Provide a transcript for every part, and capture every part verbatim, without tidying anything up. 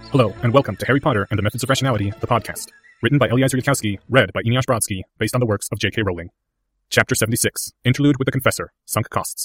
Hello, and welcome to Harry Potter and the Methods of Rationality, the podcast. Written by Eliezer Yudkowsky, read by Eneasz Brodsky, based on the works of J K Rowling. Chapter seventy-six, Interlude with the Confessor, Sunk Costs.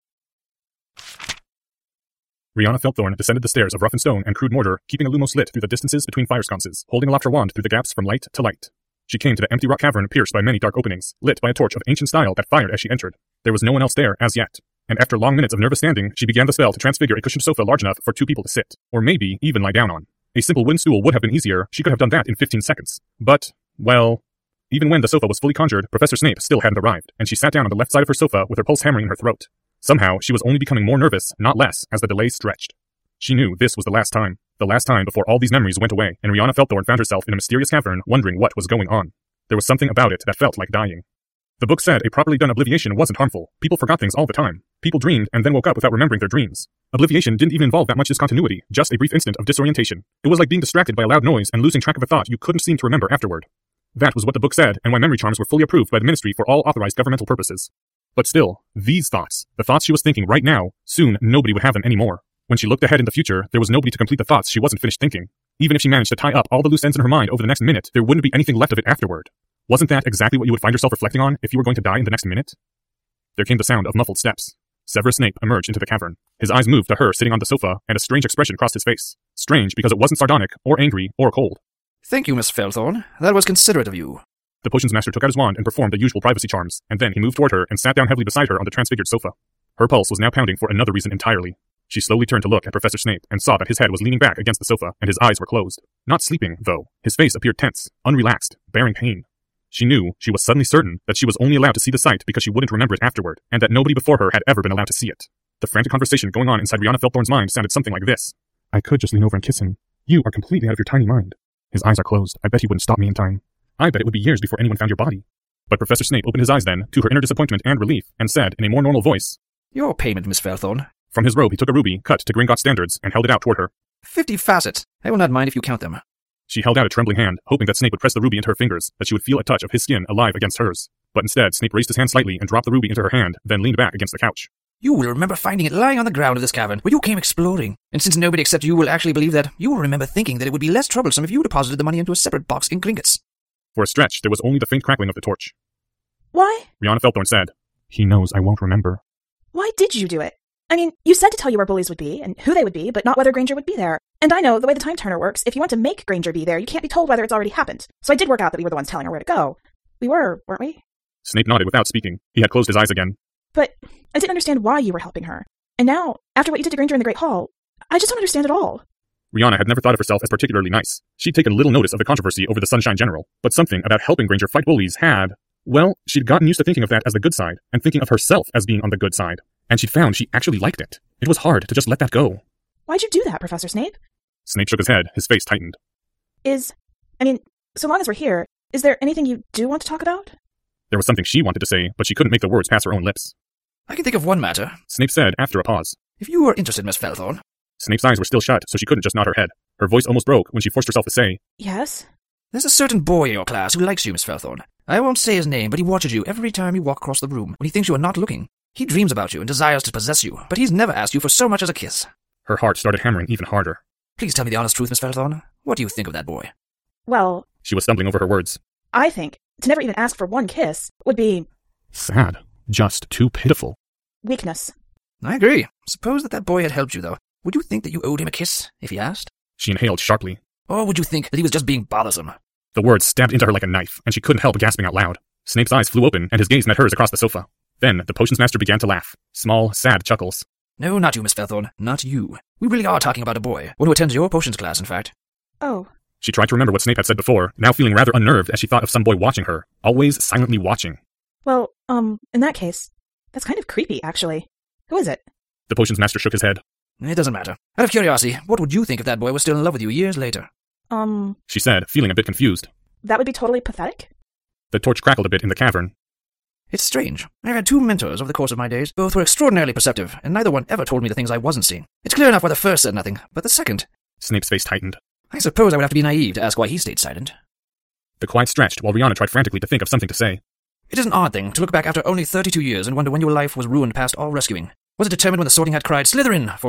Rihanna Felthorn descended the stairs of rough and stone and crude mortar, keeping a lumos lit through the distances between fire sconces, holding aloft her wand through the gaps from light to light. She came to the empty rock cavern pierced by many dark openings, lit by a torch of ancient style that fired as she entered. There was no one else there as yet, and after long minutes of nervous standing, she began the spell to transfigure a cushioned sofa large enough for two people to sit, or maybe even lie down on. A simple wooden stool would have been easier, she could have done that in fifteen seconds. But, well, even when the sofa was fully conjured, Professor Snape still hadn't arrived, and she sat down on the left side of her sofa with her pulse hammering in her throat. Somehow, she was only becoming more nervous, not less, as the delay stretched. She knew this was the last time, the last time before all these memories went away, and Rihanna Felthorn found herself in a mysterious cavern, wondering what was going on. There was something about it that felt like dying. The book said a properly done obliviation wasn't harmful. People forgot things all the time. People dreamed and then woke up without remembering their dreams. Obliviation didn't even involve that much discontinuity, just a brief instant of disorientation. It was like being distracted by a loud noise and losing track of a thought you couldn't seem to remember afterward. That was what the book said, and why memory charms were fully approved by the Ministry for all authorized governmental purposes. But still, these thoughts, the thoughts she was thinking right now, soon nobody would have them anymore. When she looked ahead in the future, there was nobody to complete the thoughts she wasn't finished thinking. Even if she managed to tie up all the loose ends in her mind over the next minute, there wouldn't be anything left of it afterward. Wasn't that exactly what you would find yourself reflecting on if you were going to die in the next minute? There came the sound of muffled steps. Severus Snape emerged into the cavern. His eyes moved to her sitting on the sofa, and a strange expression crossed his face. Strange because it wasn't sardonic, or angry, or cold. Thank you, Miss Felthorn. That was considerate of you. The potions master took out his wand and performed the usual privacy charms, and then he moved toward her and sat down heavily beside her on the transfigured sofa. Her pulse was now pounding for another reason entirely. She slowly turned to look at Professor Snape and saw that his head was leaning back against the sofa, and his eyes were closed. Not sleeping, though. His face appeared tense, unrelaxed, bearing pain. She knew, she was suddenly certain, that she was only allowed to see the sight because she wouldn't remember it afterward, and that nobody before her had ever been allowed to see it. The frantic conversation going on inside Rihanna Felthorn's mind sounded something like this. I could just lean over and kiss him. You are completely out of your tiny mind. His eyes are closed. I bet he wouldn't stop me in time. I bet it would be years before anyone found your body. But Professor Snape opened his eyes then, to her inner disappointment and relief, and said, in a more normal voice, Your payment, Miss Felthorn. From his robe he took a ruby, cut to Gringotts standards, and held it out toward her. Fifty facets. I will not mind if you count them. She held out a trembling hand, hoping that Snape would press the ruby into her fingers, that she would feel a touch of his skin alive against hers. But instead, Snape raised his hand slightly and dropped the ruby into her hand, then leaned back against the couch. You will remember finding it lying on the ground of this cavern, where you came exploring. And since nobody except you will actually believe that, you will remember thinking that it would be less troublesome if you deposited the money into a separate box in Gringotts. For a stretch, there was only the faint crackling of the torch. Why? Rihanna Felthorn said. He knows I won't remember. Why did you do it? I mean, you said to tell you where bullies would be, and who they would be, but not whether Granger would be there. And I know, the way the time turner works, if you want to make Granger be there, you can't be told whether it's already happened. So I did work out that we were the ones telling her where to go. We were, weren't we? Snape nodded without speaking. He had closed his eyes again. But I didn't understand why you were helping her. And now, after what you did to Granger in the Great Hall, I just don't understand at all. Rihanna had never thought of herself as particularly nice. She'd taken little notice of the controversy over the Sunshine General, but something about helping Granger fight bullies had... Well, she'd gotten used to thinking of that as the good side, and thinking of herself as being on the good side. And she'd found she actually liked it. It was hard to just let that go. Why'd you do that, Professor Snape? Snape shook his head, his face tightened. Is... I mean, so long as we're here, is there anything you do want to talk about? There was something she wanted to say, but she couldn't make the words pass her own lips. I can think of one matter, Snape said after a pause. If you were interested, Miss Felthorn. Snape's eyes were still shut, so she couldn't just nod her head. Her voice almost broke when she forced herself to say, Yes? There's a certain boy in your class who likes you, Miss Felthorn. I won't say his name, but he watches you every time you walk across the room when he thinks you are not looking. He dreams about you and desires to possess you, but he's never asked you for so much as a kiss. Her heart started hammering even harder. Please tell me the honest truth, Miss Felthorn. What do you think of that boy? Well... She was stumbling over her words. I think to never even ask for one kiss would be... sad. Just too pitiful. Weakness. I agree. Suppose that that boy had helped you, though. Would you think that you owed him a kiss, if he asked? She inhaled sharply. Or would you think that he was just being bothersome? The words stabbed into her like a knife, and she couldn't help gasping out loud. Snape's eyes flew open, and his gaze met hers across the sofa. Then the potions master began to laugh. Small, sad chuckles. No, not you, Miss Felthorn. Not you. We really are talking about a boy. One who attends your potions class, in fact. Oh. She tried to remember what Snape had said before, now feeling rather unnerved as she thought of some boy watching her. Always silently watching. Well, um, in that case, that's kind of creepy, actually. Who is it? The potions master shook his head. It doesn't matter. Out of curiosity, what would you think if that boy was still in love with you years later? Um... She said, feeling a bit confused. That would be totally pathetic? The torch crackled a bit in the cavern. It's strange. I've had two mentors over the course of my days. Both were extraordinarily perceptive, and neither one ever told me the things I wasn't seeing. It's clear enough why the first said nothing, but the second... Snape's face tightened. I suppose I would have to be naive to ask why he stayed silent. The quiet stretched while Rihanna tried frantically to think of something to say. It is an odd thing to look back after only thirty-two years and wonder when your life was ruined past all rescuing. Was it determined when the Sorting Hat cried, Slytherin, for me?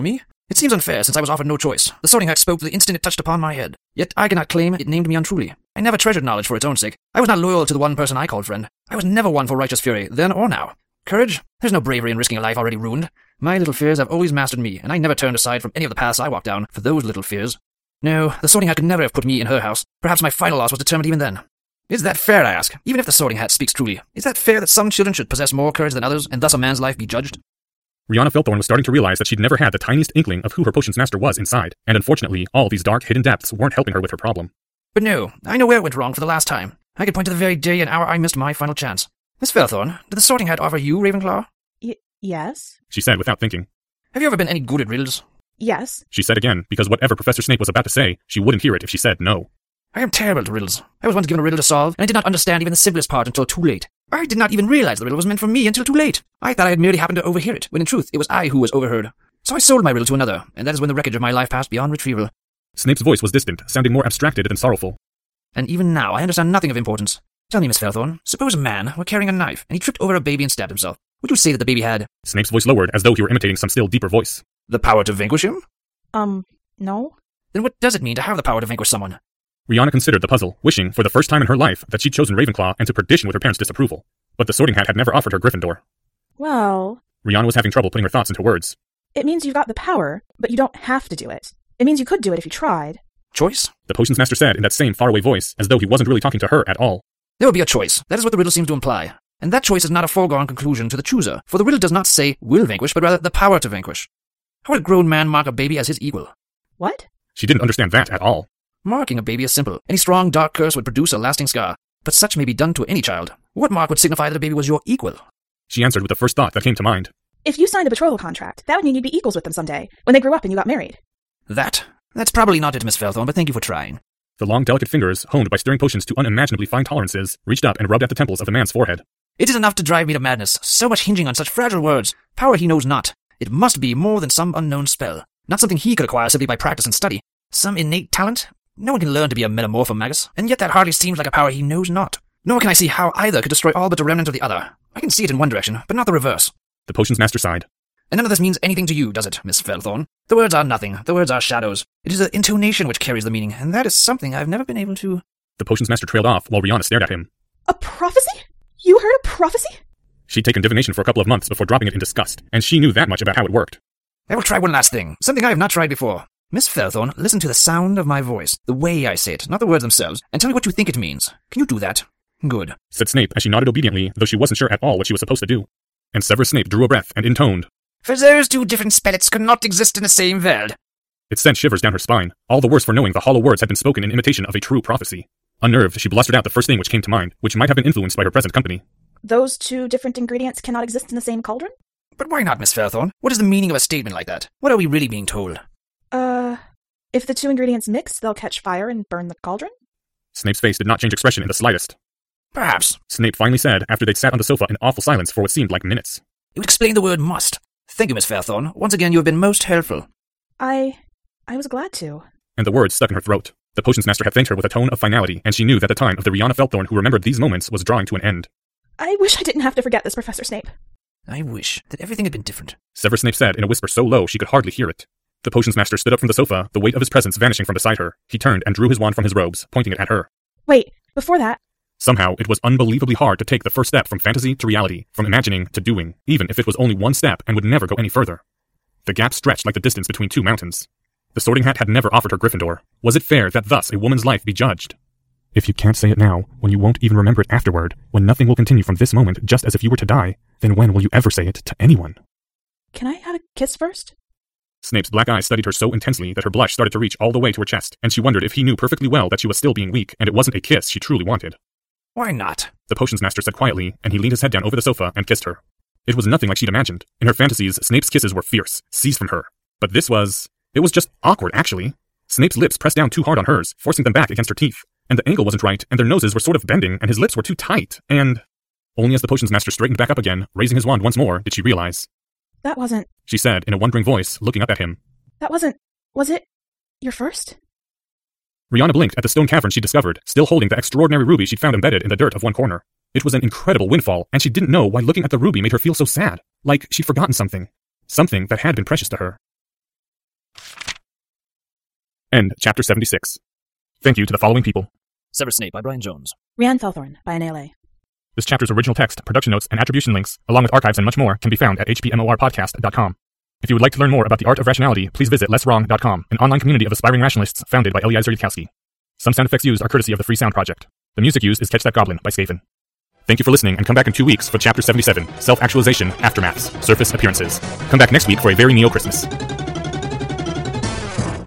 It seems unfair since I was offered no choice. The Sorting Hat spoke the instant it touched upon my head. Yet I cannot claim it named me untruly. I never treasured knowledge for its own sake. I was not loyal to the one person I called friend. I was never one for righteous fury, then or now. Courage? There's no bravery in risking a life already ruined. My little fears have always mastered me, and I never turned aside from any of the paths I walked down for those little fears. No, the Sorting Hat could never have put me in her house. Perhaps my final loss was determined even then. Is that fair, I ask? Even if the Sorting Hat speaks truly, is that fair that some children should possess more courage than others, and thus a man's life be judged? Rihanna Filthorn was starting to realize that she'd never had the tiniest inkling of who her potions master was inside, and unfortunately, all these dark, hidden depths weren't helping her with her problem. But no, I know where it went wrong for the last time. I could point to the very day and hour I missed my final chance. Miss Filthorn, did the Sorting Hat offer you Ravenclaw? Y- yes? She said without thinking. Have you ever been any good at riddles? Yes. She said again, because whatever Professor Snape was about to say, she wouldn't hear it if she said no. I am terrible at riddles. I was once given a riddle to solve, and I did not understand even the simplest part until too late. I did not even realize the riddle was meant for me until too late. I thought I had merely happened to overhear it, when in truth it was I who was overheard. So I sold my riddle to another, and that is when the wreckage of my life passed beyond retrieval. Snape's voice was distant, sounding more abstracted than sorrowful. And even now I understand nothing of importance. Tell me, Miss Filthorn, suppose a man were carrying a knife, and he tripped over a baby and stabbed himself. Would you say that the baby had... Snape's voice lowered, as though he were imitating some still deeper voice. The power to vanquish him? Um, no. Then what does it mean to have the power to vanquish someone? Rihanna considered the puzzle, wishing, for the first time in her life, that she'd chosen Ravenclaw and to perdition with her parents' disapproval. But the Sorting Hat had never offered her Gryffindor. Well... Rihanna was having trouble putting her thoughts into words. It means you've got the power, but you don't have to do it. It means you could do it if you tried. Choice? The potions master said in that same faraway voice, as though he wasn't really talking to her at all. There will be a choice. That is what the riddle seems to imply. And that choice is not a foregone conclusion to the chooser, for the riddle does not say will vanquish, but rather the power to vanquish. How would a grown man mark a baby as his equal? What? She didn't understand that at all. Marking a baby is simple. Any strong, dark curse would produce a lasting scar. But such may be done to any child. What mark would signify that a baby was your equal? She answered with the first thought that came to mind. If you signed a betrothal contract, that would mean you'd be equals with them someday, when they grew up and you got married. That? That's probably not it, Miss Filthorn, but thank you for trying. The long, delicate fingers, honed by stirring potions to unimaginably fine tolerances, reached up and rubbed at the temples of the man's forehead. It is enough to drive me to madness, so much hinging on such fragile words. Power he knows not. It must be more than some unknown spell. Not something he could acquire simply by practice and study. Some innate talent? No one can learn to be a metamorphomagus, and yet that hardly seems like a power he knows not. Nor can I see how either could destroy all but a remnant of the other. I can see it in one direction, but not the reverse. The potions master sighed. And none of this means anything to you, does it, Miss Filthorn? The words are nothing. The words are shadows. It is the intonation which carries the meaning, and that is something I've never been able to... The potions master trailed off while Rihanna stared at him. A prophecy? You heard a prophecy? She'd taken divination for a couple of months before dropping it in disgust, and she knew that much about how it worked. I will try one last thing, something I have not tried before. Miss Filthorn, listen to the sound of my voice, the way I say it, not the words themselves, and tell me what you think it means. Can you do that? Good, said Snape as she nodded obediently, though she wasn't sure at all what she was supposed to do. And Severus Snape drew a breath and intoned, For those two different spirits could not exist in the same world. It sent shivers down her spine, all the worse for knowing the hollow words had been spoken in imitation of a true prophecy. Unnerved, she blustered out the first thing which came to mind, which might have been influenced by her present company. Those two different ingredients cannot exist in the same cauldron? But why not, Miss Filthorn? What is the meaning of a statement like that? What are we really being told? Uh, if the two ingredients mix, they'll catch fire and burn the cauldron? Snape's face did not change expression in the slightest. Perhaps, Snape finally said after they'd sat on the sofa in awful silence for what seemed like minutes. It would explain the word must. Thank you, Miss Filthorn. Once again, you have been most helpful. I... I was glad to. And the words stuck in her throat. The potions master had thanked her with a tone of finality, and she knew that the time of the Rihanna Filthorn who remembered these moments was drawing to an end. I wish I didn't have to forget this, Professor Snape. I wish that everything had been different. Severus Snape said in a whisper so low she could hardly hear it. The potions master stood up from the sofa, the weight of his presence vanishing from beside her. He turned and drew his wand from his robes, pointing it at her. Wait, before that... Somehow, it was unbelievably hard to take the first step from fantasy to reality, from imagining to doing, even if it was only one step and would never go any further. The gap stretched like the distance between two mountains. The Sorting Hat had never offered her Gryffindor. Was it fair that thus a woman's life be judged? If you can't say it now, when you won't even remember it afterward, when nothing will continue from this moment just as if you were to die, then when will you ever say it to anyone? Can I have a kiss first? Snape's black eyes studied her so intensely that her blush started to reach all the way to her chest, and she wondered if he knew perfectly well that she was still being weak and it wasn't a kiss she truly wanted. Why not? The potions master said quietly, and he leaned his head down over the sofa and kissed her. It was nothing like she'd imagined. In her fantasies, Snape's kisses were fierce, seized from her. But this was... It was just awkward, actually. Snape's lips pressed down too hard on hers, forcing them back against her teeth. And the angle wasn't right, and their noses were sort of bending, and his lips were too tight, and... Only as the potions master straightened back up again, raising his wand once more, did she realize. That wasn't... She said in a wondering voice, looking up at him. That wasn't... Was it... your first? Rihanna blinked at the stone cavern she'd discovered, still holding the extraordinary ruby she'd found embedded in the dirt of one corner. It was an incredible windfall, and she didn't know why looking at the ruby made her feel so sad. Like she'd forgotten something. Something that had been precious to her. End Chapter seventy-six. Thank you to the following people. Severus Snape by Brian Jones. Rhiannon Felthorne by Anna L. This chapter's original text, production notes, and attribution links, along with archives and much more, can be found at h p m o r podcast dot com. If you would like to learn more about the art of rationality, please visit less wrong dot com, an online community of aspiring rationalists founded by Eliezer Yudkowsky. Some sound effects used are courtesy of the Free Sound Project. The music used is Catch That Goblin by Skaven. Thank you for listening, and come back in two weeks for Chapter seventy-seven, Self-Actualization, Aftermaths, Surface Appearances. Come back next week for a very Neo Christmas.